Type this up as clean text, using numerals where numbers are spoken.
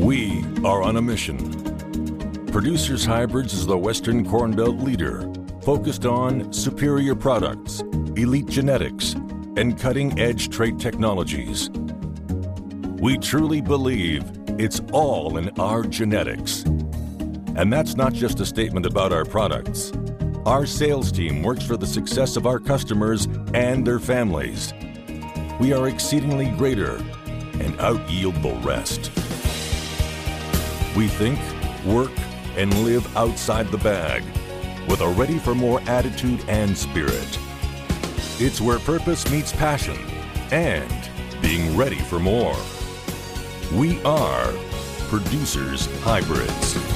We are on a mission. Producers Hybrids is the Western Corn Belt leader, focused on superior products, elite genetics, and cutting-edge trait technologies. We truly believe it's all in our genetics. And that's not just a statement about our products. Our sales team works for the success of our customers and their families. We are exceedingly greater and out-yield the rest. We think, work, and live outside the bag with a ready-for-more attitude and spirit. It's where purpose meets passion and being ready for more. We are Producers Hybrids.